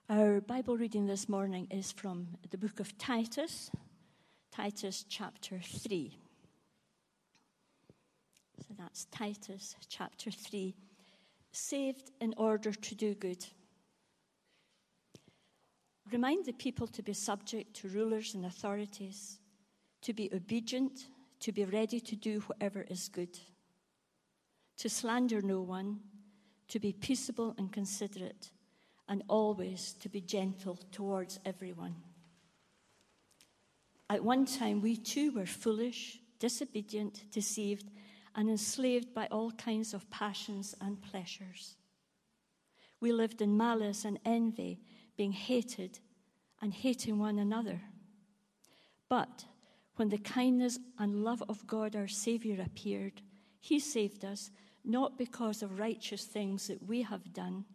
Our Bible reading this morning is from the book of Titus, Titus chapter 3. So that's Titus chapter 3, saved in order to do good. Remind the people to be subject to rulers and authorities, to be obedient, to be ready to do whatever is good, to slander no one, to be peaceable and considerate, and always to be gentle towards everyone. At one time, we too were foolish, disobedient, deceived, and enslaved by all kinds of passions and pleasures. We lived in malice and envy, being hated and hating one another. But when the kindness and love of God our Savior appeared, He saved us, not because of righteous things that we have done,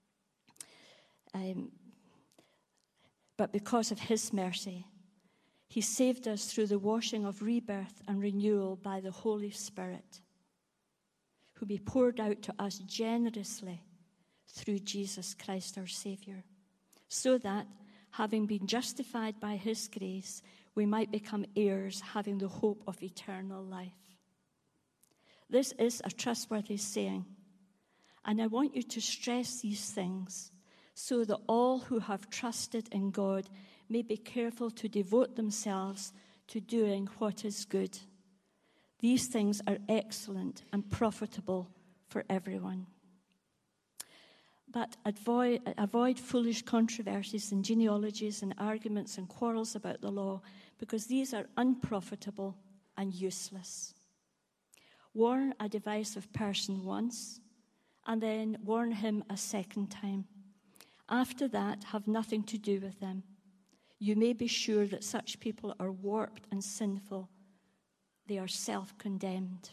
but because of His mercy. He saved us through the washing of rebirth and renewal by the Holy Spirit, who be poured out to us generously through Jesus Christ our Savior, so that, having been justified by His grace, we might become heirs, having the hope of eternal life. This is a trustworthy saying, and I want you to stress these things, so that all who have trusted in God may be careful to devote themselves to doing what is good. These things are excellent and profitable for everyone. But avoid foolish controversies and genealogies and arguments and quarrels about the law, because these are unprofitable and useless. Warn a divisive person once, and then warn him a second time. After that, have nothing to do with them. You may be sure that such people are warped and sinful. They are self-condemned.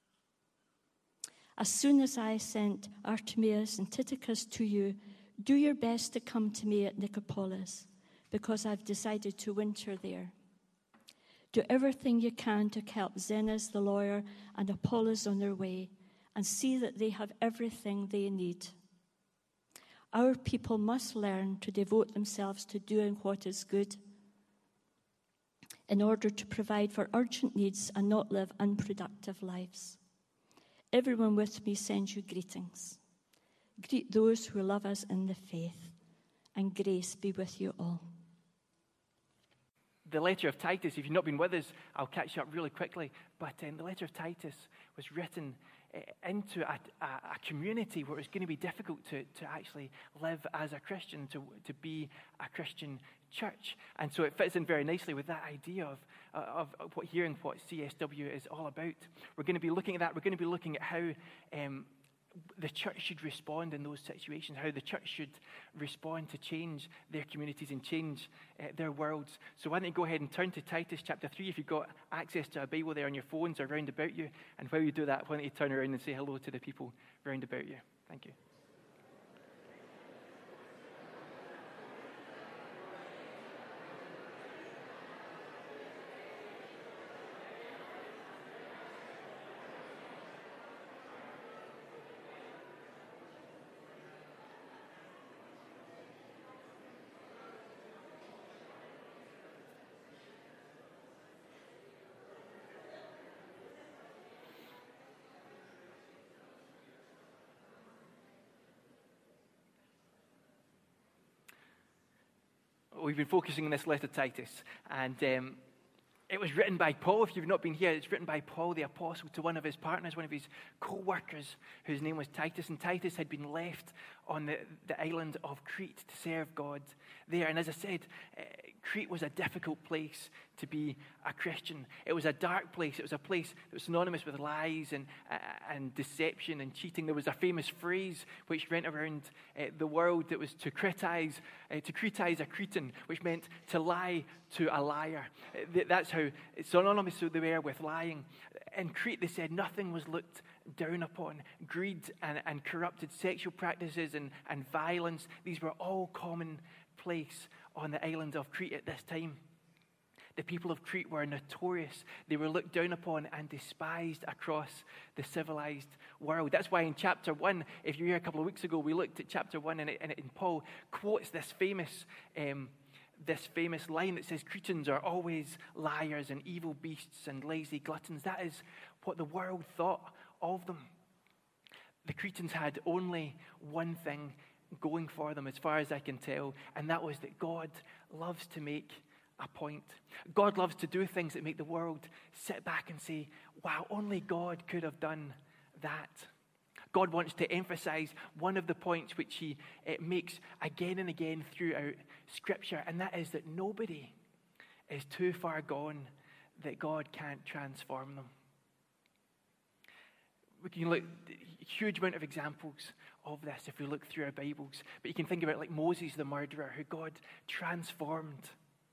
As soon as I sent Artemas and Tychicus to you, do your best to come to me at Nicopolis, because I've decided to winter there. Do everything you can to help Zenas the lawyer and Apollos on their way, and see that they have everything they need. Our people must learn to devote themselves to doing what is good, in order to provide for urgent needs and not live unproductive lives. Everyone with me sends you greetings. Greet those who love us in the faith, and grace be with you all. The letter of Titus, if you've not been with us, I'll catch you up really quickly. But the letter of Titus was written into a community where it's going to be difficult to actually live as a Christian, to be a Christian church. And so it fits in very nicely with that idea of hearing what CSW is all about. We're going to be looking at that. We're going to be looking at how the church should respond in those situations, how the church should respond to change their communities and change their worlds. So why don't you go ahead and turn to Titus chapter 3 if you've got access to a Bible there on your phones or round about you. And while you do that, why don't you turn around and say hello to the people round about you. Thank you. We've been focusing on this letter to Titus, and it was written by Paul. If you've not been here, it's written by Paul the apostle to one of his partners, one of his co-workers, whose name was Titus. And Titus had been left on the island of Crete to serve God there. And as I said, Crete was a difficult place to be a Christian. It was a dark place. It was a place that was synonymous with lies and deception and cheating. There was a famous phrase which went around the world that was to cretize a Cretan, which meant to lie to a liar. That's how synonymous they were with lying. In Crete, they said nothing was looked down upon. Greed and corrupted sexual practices and violence, these were all commonplace on the island of Crete at this time. The people of Crete were notorious. They were looked down upon and despised across the civilized world. That's why in chapter 1, if you were here a couple of weeks ago, we looked at chapter 1 and Paul quotes this famous line that says, Cretans are always liars and evil beasts and lazy gluttons. That is what the world thought of them. The Cretans had only one thing going for them, as far as I can tell, and that was that God loves to make a point. God loves to do things that make the world sit back and say, wow, only God could have done that. God wants to emphasize one of the points which he makes again and again throughout Scripture, and that is that nobody is too far gone that God can't transform them. We can look at a huge amount of examples of this if we look through our Bibles, but you can think about like Moses the murderer, who God transformed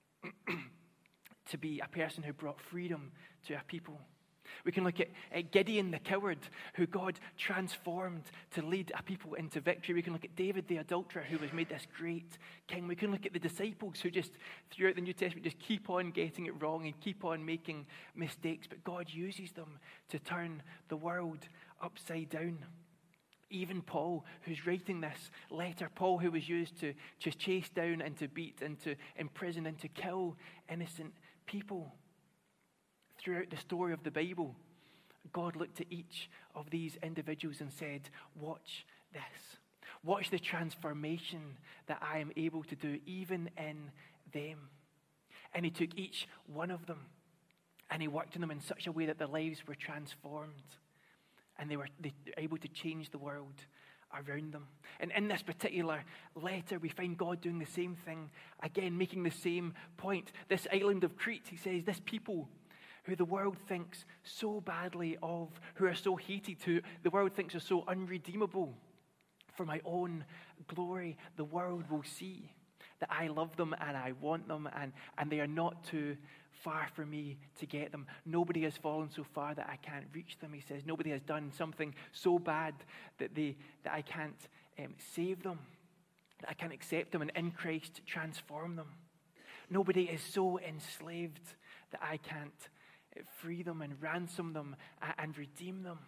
to be a person who brought freedom to a people. We can look at Gideon the coward, who God transformed to lead a people into victory. We can look at David the adulterer, who was made this great king. We can look at the disciples who just, throughout the New Testament, just keep on getting it wrong and keep on making mistakes. But God uses them to turn the world upside down. Even Paul, who's writing this letter, Paul, who was used to chase down and to beat and to imprison and to kill innocent people. Throughout the story of the Bible, God looked at each of these individuals and said, watch this. Watch the transformation that I am able to do even in them. And he took each one of them and he worked on them in such a way that their lives were transformed. And they were able to change the world around them. And in this particular letter, we find God doing the same thing again, making the same point. This island of Crete, he says, this people who the world thinks so badly of, who are so hated, who the world thinks are so unredeemable, for my own glory, the world will see that I love them and I want them, and they are not too far for me to get them. Nobody has fallen so far that I can't reach them, he says. Nobody has done something so bad that I can't save them, that I can't accept them and in Christ transform them. Nobody is so enslaved that I can't free them and ransom them and redeem them.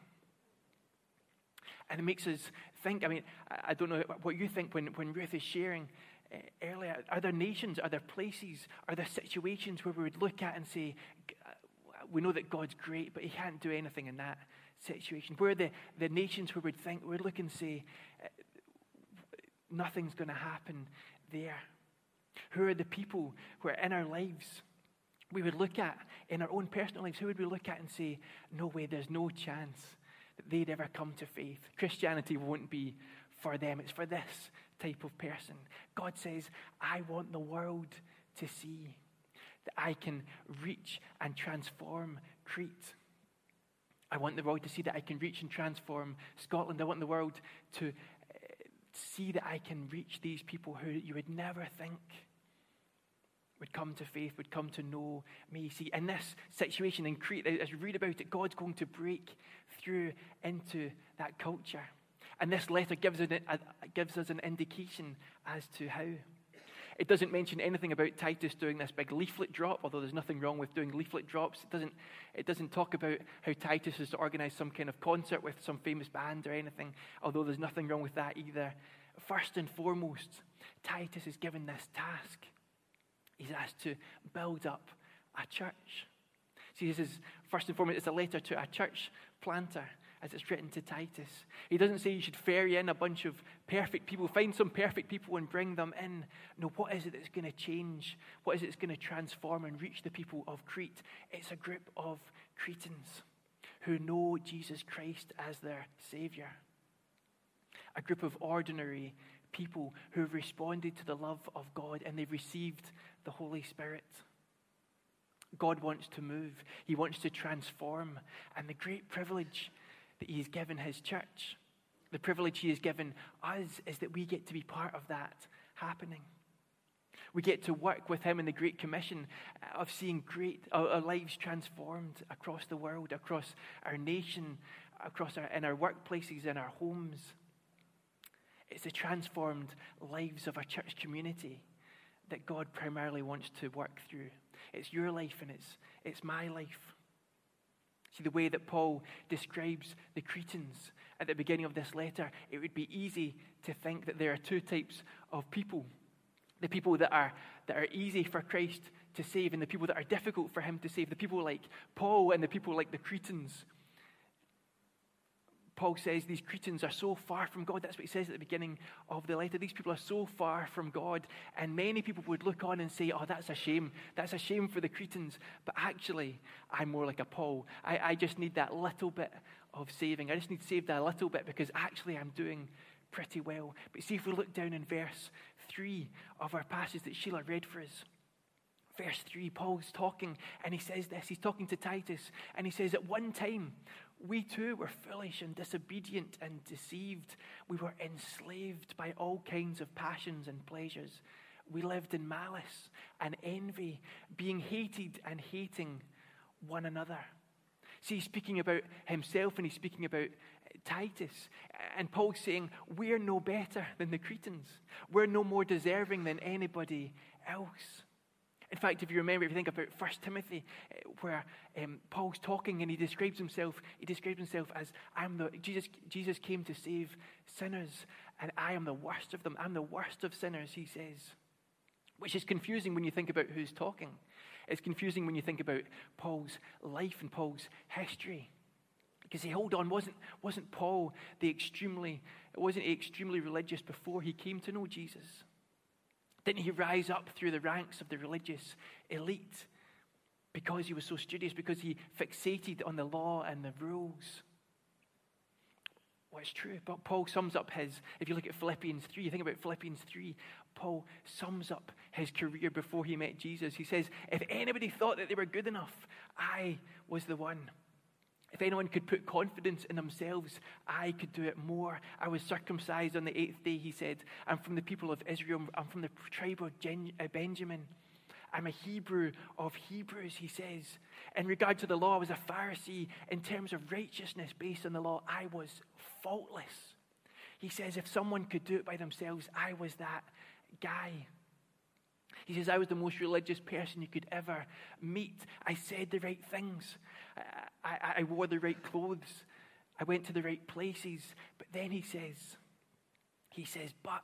And it makes us think, I mean, I don't know what you think when Ruth is sharing earlier. Are there nations, are there places, are there situations where we would look at and say, we know that God's great, but he can't do anything in that situation? Where are the nations where we'd look and say, nothing's going to happen there? Who are the people who are in our lives we would look at, in our own personal lives, who would we look at and say, no way, there's no chance that they'd ever come to faith? Christianity won't be for them. It's for this type of person. God says, I want the world to see that I can reach and transform Crete. I want the world to see that I can reach and transform Scotland. I want the world to see that I can reach these people who you would never think would come to faith, would come to know me. See, in this situation in Crete, as we read about it, God's going to break through into that culture. And this letter gives us an indication as to how. It doesn't mention anything about Titus doing this big leaflet drop, although there's nothing wrong with doing leaflet drops. It doesn't talk about how Titus is to organize some kind of concert with some famous band or anything, although there's nothing wrong with that either. First and foremost, Titus is given this task. He's asked to build up a church. See, this is, first and foremost, it's a letter to a church planter, as it's written to Titus. He doesn't say you should ferry in a bunch of perfect people, find some perfect people and bring them in. No, what is it that's going to change? What is it that's going to transform and reach the people of Crete? It's a group of Cretans who know Jesus Christ as their Savior. A group of ordinary people who have responded to the love of God and they've received the Holy Spirit. God wants to move. He wants to transform. And the great privilege that he has given his church, the privilege he has given us, is that we get to be part of that happening. We get to work with him in the Great Commission of seeing our lives transformed across the world, across our nation, in our workplaces, in our homes. It's the transformed lives of our church community that God primarily wants to work through. It's your life and it's my life. See, the way that Paul describes the Cretans at the beginning of this letter, it would be easy to think that there are two types of people. The people that are easy for Christ to save and the people that are difficult for him to save. The people like Paul and the people like the Cretans. Paul says these Cretans are so far from God. That's what he says at the beginning of the letter. These people are so far from God. And many people would look on and say, oh, that's a shame. That's a shame for the Cretans. But actually, I'm more like a Paul. I just need that little bit of saving. I just need saved a little bit because actually I'm doing pretty well. But see, if we look down in verse 3 of our passage that Sheila read for us. Verse 3, Paul's talking and he says this. He's talking to Titus and he says, at one time, we too were foolish and disobedient and deceived. We were enslaved by all kinds of passions and pleasures. We lived in malice and envy, being hated and hating one another. See, he's speaking about himself and he's speaking about Titus. And Paul's saying, we're no better than the Cretans. We're no more deserving than anybody else. In fact, if you remember, if you think about 1 Timothy, where Paul's talking and he describes himself as, Jesus came to save sinners, and I am the worst of them. I'm the worst of sinners, he says. Which is confusing when you think about who's talking. It's confusing when you think about Paul's life and Paul's history. Because hold on, wasn't Paul extremely religious before he came to know Jesus? Didn't he rise up through the ranks of the religious elite because he was so studious, because he fixated on the law and the rules? Well, it's true, but Paul sums up if you look at Philippians 3, you think about Philippians 3, Paul sums up his career before he met Jesus. He says, if anybody thought that they were good enough, I was the one. If anyone could put confidence in themselves, I could do it more. I was circumcised on the 8th day, he said. I'm from the people of Israel. I'm from the tribe of Benjamin. I'm a Hebrew of Hebrews, he says. In regard to the law, I was a Pharisee. In terms of righteousness based on the law, I was faultless. He says if someone could do it by themselves, I was that guy. He says, I was the most religious person you could ever meet. I said the right things. I wore the right clothes. I went to the right places. But then he says, but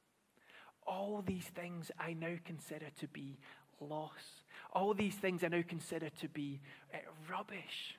all these things I now consider to be loss. All these things I now consider to be rubbish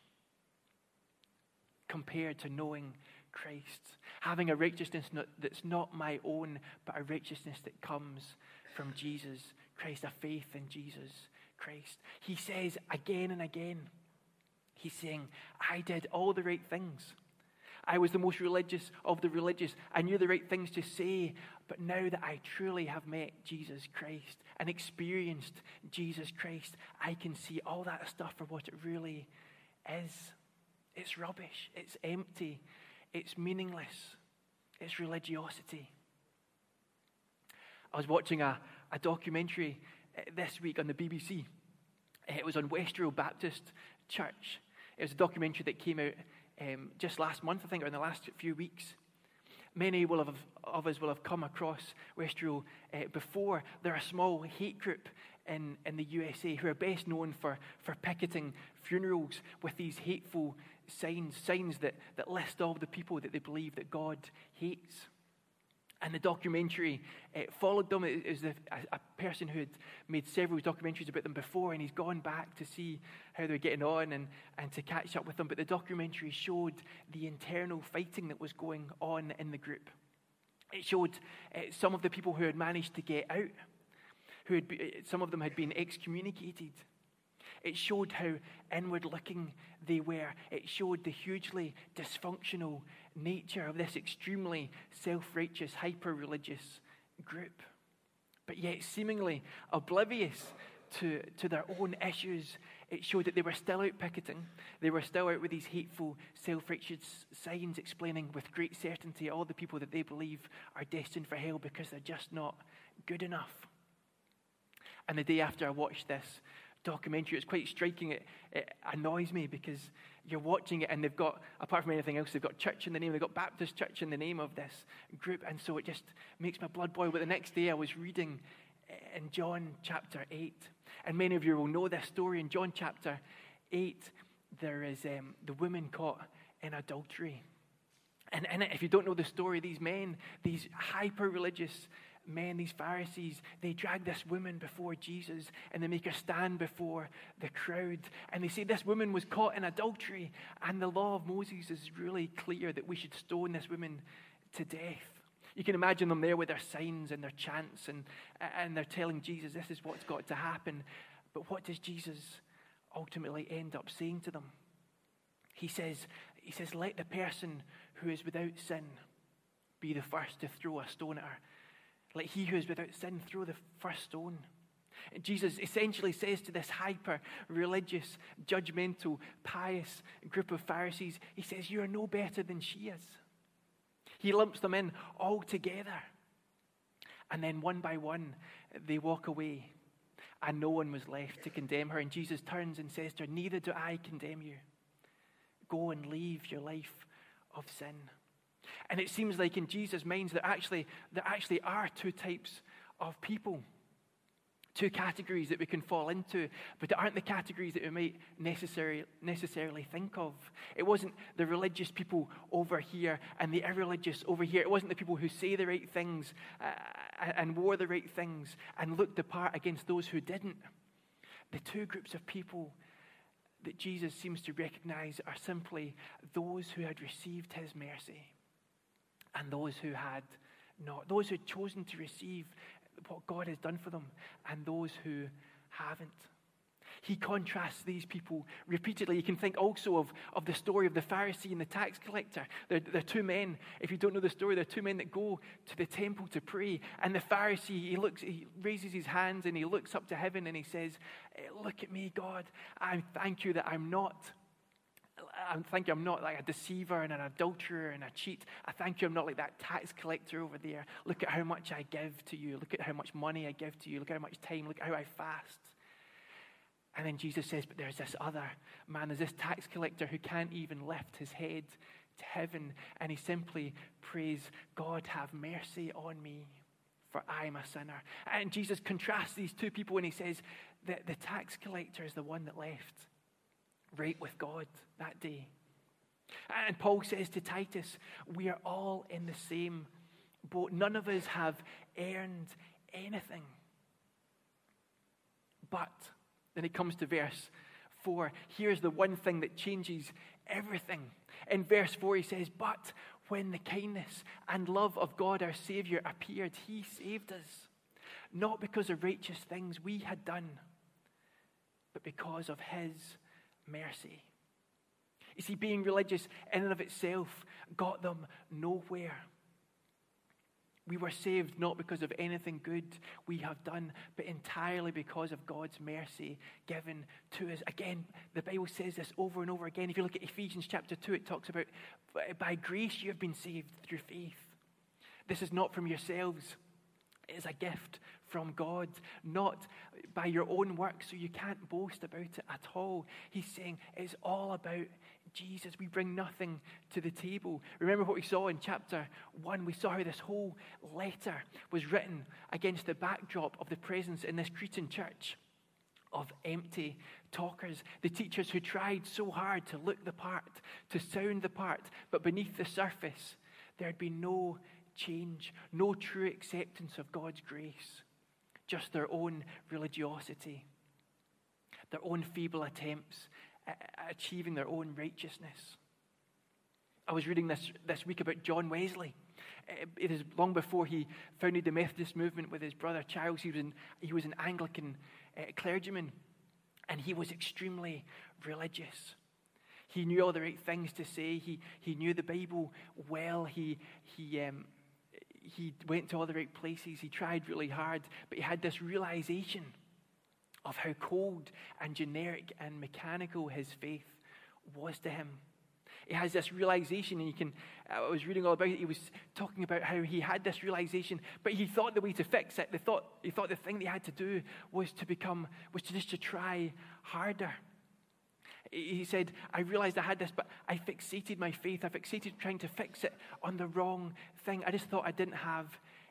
compared to knowing Christ. Having a righteousness that's not my own, but a righteousness that comes from Jesus Christ, a faith in Jesus Christ. He says again and again, he's saying, I did all the right things. I was the most religious of the religious. I knew the right things to say, but now that I truly have met Jesus Christ and experienced Jesus Christ, I can see all that stuff for what it really is. It's rubbish. It's empty. It's meaningless. It's religiosity. I was watching a documentary this week on the BBC. It was on Westerville Baptist Church. It was a documentary that came out just last month, I think, or in the last few weeks. Many of us will have come across Westerville before. They're a small hate group in the USA who are best known for picketing funerals with these hateful signs that list all the people that they believe that God hates. And the documentary followed them. It was a person who had made several documentaries about them before, and he's gone back to see how they're getting on and to catch up with them. But the documentary showed the internal fighting that was going on in the group. It showed some of the people who had managed to get out, some of them had been excommunicated. It showed how inward-looking they were. It showed the hugely dysfunctional nature of this extremely self-righteous, hyper-religious group. But yet seemingly oblivious to their own issues, it showed that they were still out picketing. They were still out with these hateful, self-righteous signs explaining with great certainty all the people that they believe are destined for hell because they're just not good enough. And the day after I watched this documentary, it's quite striking. It annoys me because you're watching it and they've got, apart from anything else, they've got church in the name, they've got Baptist Church in the name of this group, and so it just makes my blood boil. But the next day I was reading in John chapter 8. And many of you will know this story. In John chapter 8, there is the woman caught in adultery. And in it, if you don't know the story, these men, these hyper-religious men, these Pharisees, they drag this woman before Jesus and they make her stand before the crowd. And they say this woman was caught in adultery. And the law of Moses is really clear that we should stone this woman to death. You can imagine them there with their signs and their chants and they're telling Jesus this is what's got to happen. But what does Jesus ultimately end up saying to them? He says, let the person who is without sin be the first to throw a stone at her. Let he who is without sin throw the first stone. And Jesus essentially says to this hyper-religious, judgmental, pious group of Pharisees, he says, you are no better than she is. He lumps them in all together. And then one by one, they walk away. And no one was left to condemn her. And Jesus turns and says to her, neither do I condemn you. Go and leave your life of sin. And it seems like in Jesus' minds there actually are two types of people. Two categories that we can fall into, but it aren't the categories that we might necessarily think of. It wasn't the religious people over here and the irreligious over here. It wasn't the people who say the right things and wore the right things and looked the part against those who didn't. The two groups of people that Jesus seems to recognize are simply those who had received his mercy and those who had not. Those who had chosen to receive what God has done for them and those who haven't. He contrasts these people repeatedly. You can think also of the story of the Pharisee and the tax collector. They're two men. If you don't know the story, they're two men that go to the temple to pray. And the Pharisee, he raises his hands and he looks up to heaven and he says, look at me, God. I thank you that I'm not like a deceiver and an adulterer and a cheat. I thank you I'm not like that tax collector over there. Look at how much I give to you. Look at how much money I give to you. Look at how much time. Look at how I fast. And then Jesus says, but there's this other man, there's this tax collector who can't even lift his head to heaven. And he simply prays, God, have mercy on me, for I am a sinner. And Jesus contrasts these two people and he says that the tax collector is the one that left right with God that day. And Paul says to Titus, we are all in the same boat. None of us have earned anything. But then it comes to verse 4. Here's the one thing that changes everything. In verse 4 he says, but when the kindness and love of God our Savior appeared, he saved us, not because of righteous things we had done, but because of his mercy. You see, being religious in and of itself got them nowhere. We were saved not because of anything good we have done, but entirely because of God's mercy given to us. Again, the Bible says this over and over again. If you look at Ephesians chapter 2, it talks about, by grace you have been saved through faith. This is not from yourselves. It is a gift from God, not by your own work, so you can't boast about it at all. He's saying it's all about Jesus. We bring nothing to the table. Remember what we saw in chapter 1. We saw how this whole letter was written against the backdrop of the presence in this Cretan church of empty talkers, the teachers who tried so hard to look the part, to sound the part, but beneath the surface there had been no change, no true acceptance of God's grace, just their own religiosity, their own feeble attempts at achieving their own righteousness. I was reading this week about John Wesley. It is long before he founded the Methodist movement with his brother Charles. He was an Anglican clergyman, and he was extremely religious. He knew all the right things to say. He knew the Bible well. He went to all the right places. He tried really hard, but he had this realization of how cold and generic and mechanical his faith was to him. He has this realization, and I was reading all about it. He was talking about how he had this realization, but he thought the way to fix it, he thought the thing that he had to do was to try harder. He said, I realized I had this, but I fixated my faith. I fixated trying to fix it on the wrong thing. I just thought I didn't have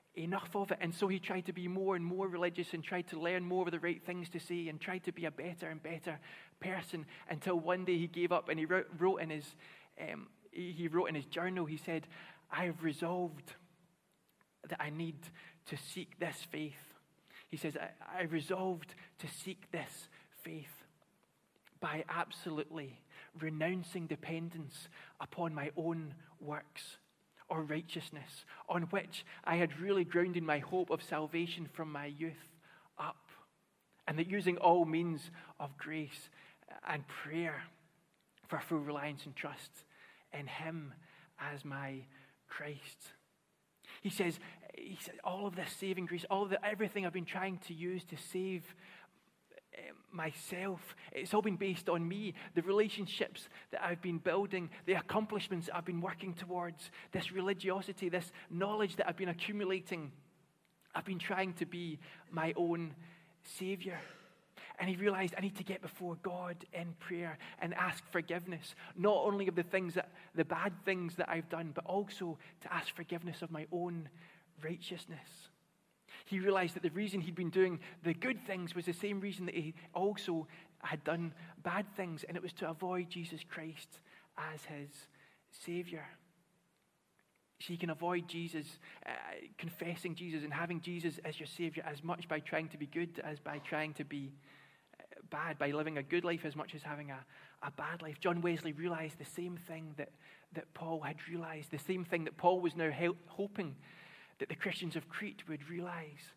enough of it. And so he tried to be more and more religious and tried to learn more of the right things to say and tried to be a better and better person until one day he gave up and he wrote in his journal, he said, "I've resolved that I need to seek this faith." He says, I resolved to seek this faith by absolutely renouncing dependence upon my own works or righteousness, on which I had really grounded my hope of salvation from my youth up, and that using all means of grace and prayer for full reliance and trust in him as my Christ. He says, all of this saving grace, everything I've been trying to use to save myself, it's all been based on me, the relationships that I've been building, the accomplishments that I've been working towards, this religiosity, this knowledge that I've been accumulating. I've been trying to be my own savior. And he realized, I need to get before God in prayer and ask forgiveness, not only of the bad things that I've done, but also to ask forgiveness of my own righteousness. He realized that the reason he'd been doing the good things was the same reason that he also had done bad things, and it was to avoid Jesus Christ as his Savior. So you can avoid Jesus, confessing Jesus and having Jesus as your Savior as much by trying to be good as by trying to be bad, by living a good life as much as having a bad life. John Wesley realized the same thing that Paul had realized, the same thing that Paul was now hoping that the Christians of Crete would realize.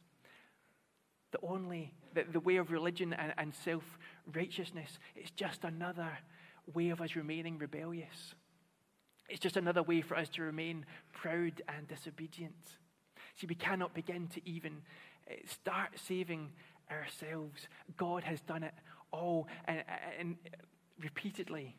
The way of religion and self-righteousness is just another way of us remaining rebellious. It's just another way for us to remain proud and disobedient. See, we cannot begin to even start saving ourselves. God has done it all, and repeatedly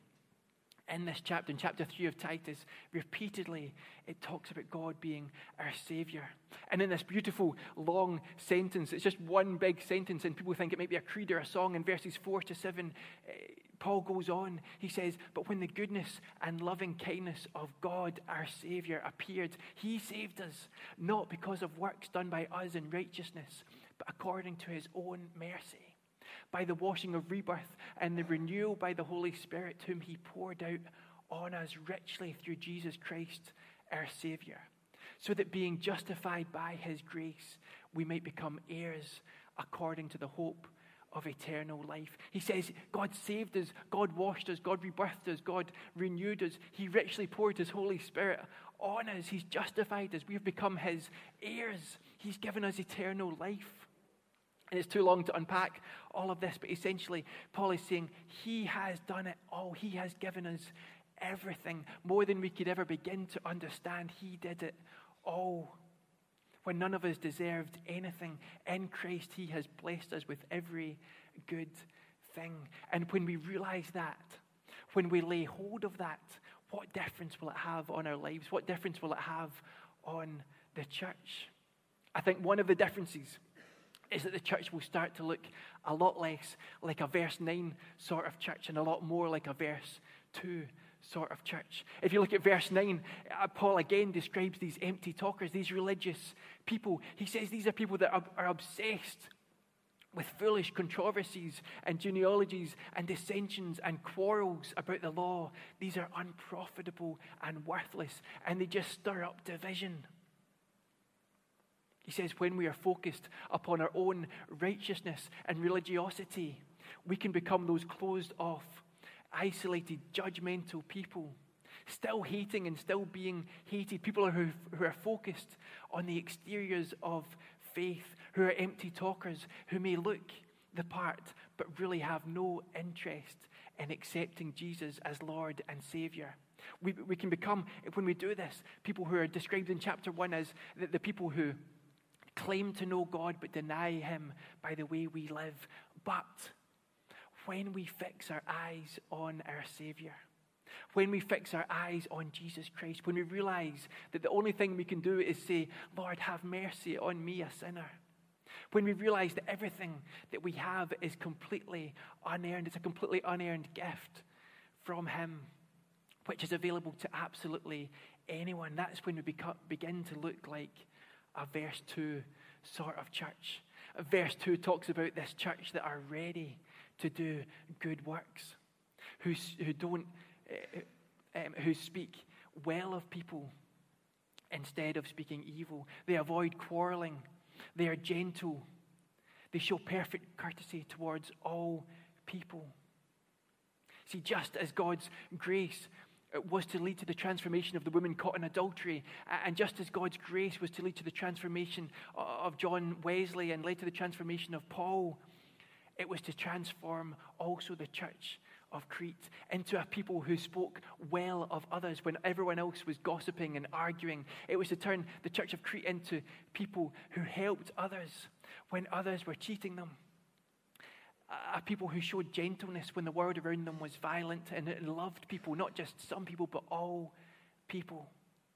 in this chapter, in chapter 3 of Titus, repeatedly it talks about God being our Savior. And in this beautiful long sentence, it's just one big sentence, and people think it might be a creed or a song. In verses 4 to 7, Paul goes on. He says, "But when the goodness and loving kindness of God, our Savior, appeared, he saved us, not because of works done by us in righteousness, but according to his own mercy, by the washing of rebirth and the renewal by the Holy Spirit, whom he poured out on us richly through Jesus Christ, our Savior, so that being justified by his grace, we might become heirs according to the hope of eternal life." He says God saved us, God washed us, God rebirthed us, God renewed us. He richly poured his Holy Spirit on us. He's justified us. We've become his heirs. He's given us eternal life. And it's too long to unpack all of this, but essentially Paul is saying he has done it all. He has given us everything, more than we could ever begin to understand. He did it all. When none of us deserved anything, in Christ he has blessed us with every good thing. And when we realize that, when we lay hold of that, what difference will it have on our lives? What difference will it have on the church? I think one of the differences is that the church will start to look a lot less like a verse 9 sort of church and a lot more like a verse 2 sort of church. If you look at verse 9, Paul again describes these empty talkers, these religious people. He says these are people that are obsessed with foolish controversies and genealogies and dissensions and quarrels about the law. These are unprofitable and worthless, and they just stir up division. He says when we are focused upon our own righteousness and religiosity, we can become those closed off, isolated, judgmental people, still hating and still being hated. People who are focused on the exteriors of faith, who are empty talkers, who may look the part but really have no interest in accepting Jesus as Lord and Savior. We can become, when we do this, people who are described in chapter 1 as the people who claim to know God but deny him by the way we live. But when we fix our eyes on our Savior, when we fix our eyes on Jesus Christ, when we realize that the only thing we can do is say, "Lord, have mercy on me, a sinner," when we realize that everything that we have is completely unearned, it's a completely unearned gift from him, which is available to absolutely anyone, that's when we begin to look like a verse 2 sort of church. Verse 2 talks about this church that are ready to do good works, who speak well of people instead of speaking evil. They avoid quarreling. They are gentle. They show perfect courtesy towards all people. See, just as God's grace was to lead to the transformation of the woman caught in adultery, and just as God's grace was to lead to the transformation of John Wesley and led to the transformation of Paul, it was to transform also the church of Crete into a people who spoke well of others when everyone else was gossiping and arguing. It was to turn the church of Crete into people who helped others when others were cheating them. A people who showed gentleness when the world around them was violent, and loved people, not just some people, but all people.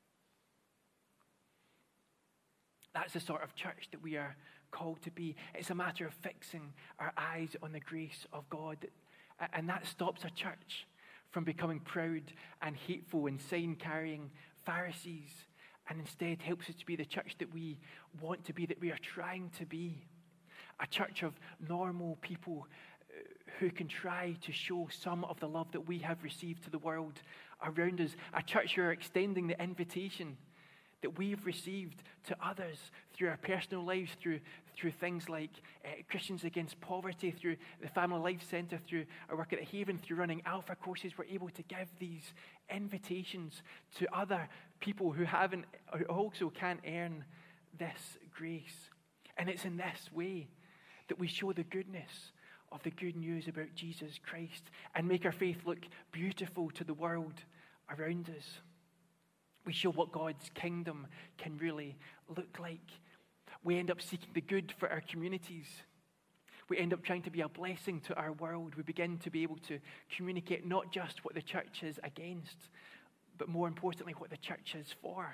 That's the sort of church that we are called to be. It's a matter of fixing our eyes on the grace of God. And that stops a church from becoming proud and hateful and sign-carrying Pharisees, and instead helps us to be the church that we want to be, that we are trying to be. A church of normal people who can try to show some of the love that we have received to the world around us. A church who are extending the invitation that we've received to others through our personal lives, through things like Christians Against Poverty, through the Family Life Centre, through our work at the Haven, through running Alpha courses. We're able to give these invitations to other people who also can't earn this grace. And it's in this way that we show the goodness of the good news about Jesus Christ and make our faith look beautiful to the world around us. We show what God's kingdom can really look like. We end up seeking the good for our communities. We end up trying to be a blessing to our world. We begin to be able to communicate not just what the church is against, but more importantly, what the church is for.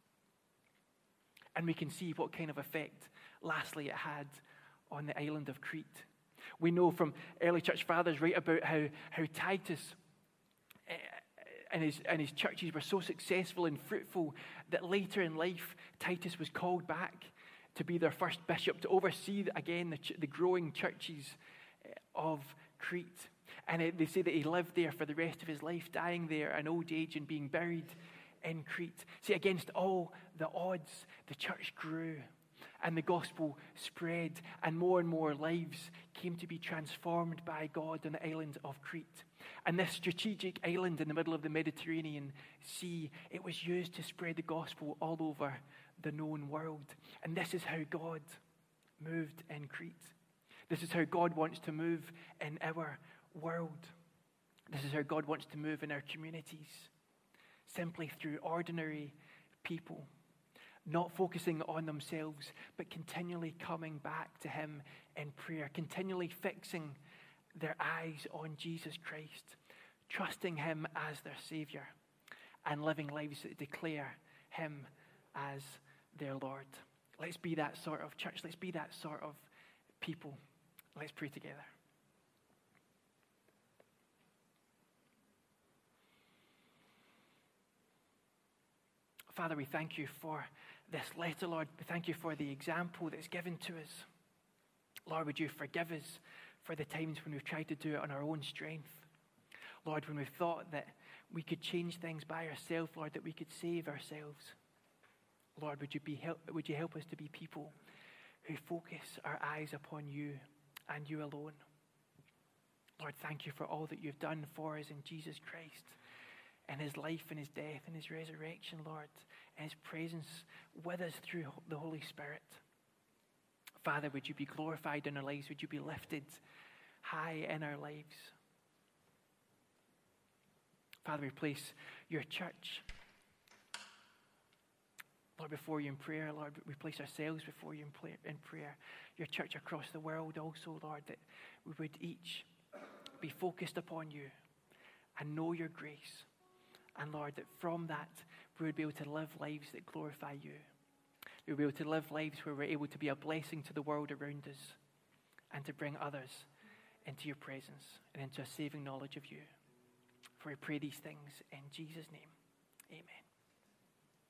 And we can see what kind of effect, lastly, it had on the island of Crete. We know from early church fathers write about how Titus and his churches were so successful and fruitful that later in life, Titus was called back to be their first bishop, to oversee again the growing churches of Crete. And they say that he lived there for the rest of his life, dying there in old age and being buried in Crete. See, against all the odds, the church grew and the gospel spread, and more lives came to be transformed by God on the island of Crete. And this strategic island in the middle of the Mediterranean Sea, it was used to spread the gospel all over the known world. And this is how God moved in Crete. This is how God wants to move in our world. This is how God wants to move in our communities. Simply through ordinary people, not focusing on themselves, but continually coming back to Him in prayer, continually fixing their eyes on Jesus Christ, trusting Him as their Savior, and living lives that declare Him as their Lord. Let's be that sort of church. Let's be that sort of people. Let's pray together. Father, we thank you for this letter, Lord. We thank you for the example that's given to us. Lord, would you forgive us for the times when we've tried to do it on our own strength. Lord, when we've thought that we could change things by ourselves, Lord, that we could save ourselves. Lord, would you help us to be people who focus our eyes upon you and you alone. Lord, thank you for all that you've done for us in Jesus Christ, in his life and his death and his resurrection, Lord, and his presence with us through the Holy Spirit. Father, would you be glorified in our lives? Would you be lifted high in our lives? Father, we place your church, Lord, before you in prayer. Lord, we place ourselves before you in prayer. Your church across the world also, Lord, that we would each be focused upon you and know your grace. And Lord, that from that, we would be able to live lives that glorify you. We would be able to live lives where we're able to be a blessing to the world around us and to bring others into your presence and into a saving knowledge of you. For we pray these things in Jesus' name. Amen.